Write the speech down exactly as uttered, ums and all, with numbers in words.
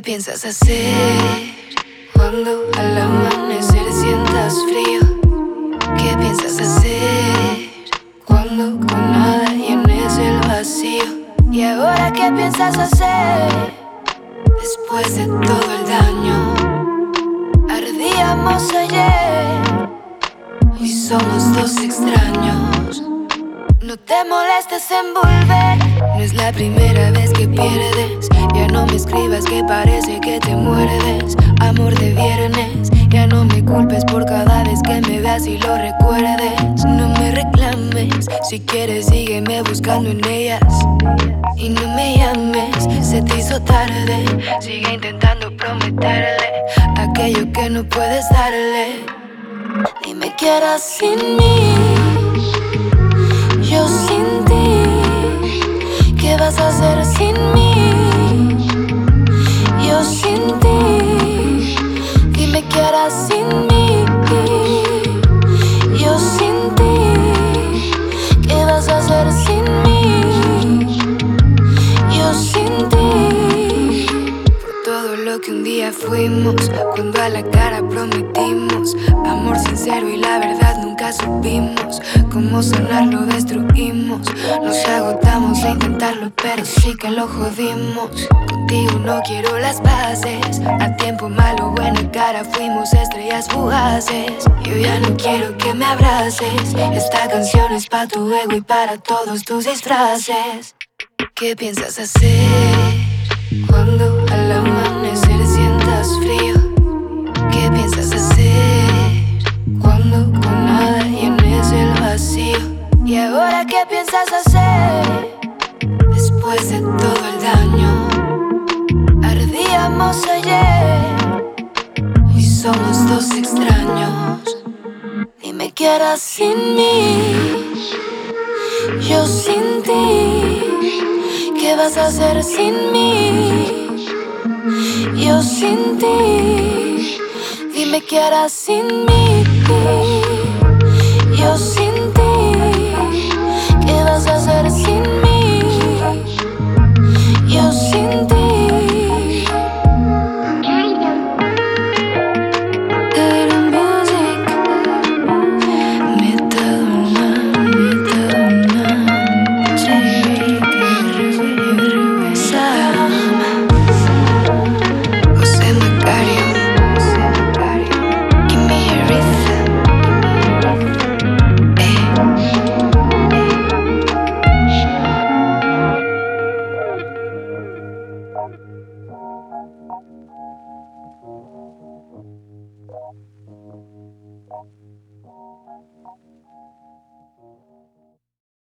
piensas hacer cuando al amanecer sientas frío? ¿Qué piensas hacer cuando con nada llenes el vacío? ¿Y ahora qué piensas hacer después de todo el daño? Ardíamos ayer, hoy somos dos extraños. No te molestes en volver, no es la primera vez que pierdes. Ya no me escribas que parece que te muerdes. Amor de viernes, ya no me culpes por cada vez que me veas y lo recuerdes. No me reclames, si quieres sígueme buscando en ellas. Y no me llames, se te hizo tarde. Sigue intentando prometerle aquello que no puedes darle. Dime qué harás sin mí, yo sin ti. ¿Qué vas a hacer sin mí? Yo sin ti. Dime qué harás sin mí, yo sin ti. ¿Qué vas a hacer sin mí? Yo sin ti. Por todo lo que un día fuimos, cuando a la cara prometimos amor sincero y la verdad nunca supimos cómo sanar, lo destruimos. Nos agotamos de intentarlo, pero sí que lo jodimos. Contigo no quiero las bases, a tiempo malo, buena cara, fuimos estrellas fugaces. Yo ya no quiero que me abraces, esta canción es pa' tu ego y para todos tus disfraces. ¿Qué piensas hacer cuando al amanecer sientas frío? ¿Qué piensas hacer cuando con nada llenes el vacío? ¿Y ahora qué piensas hacer después de todo el daño? Ardíamos ayer, hoy somos dos extraños. Dime qué harás sin mí, yo sin ti. ¿Qué vas a hacer sin mí? Yo sin ti. Dime qué harás sin mí.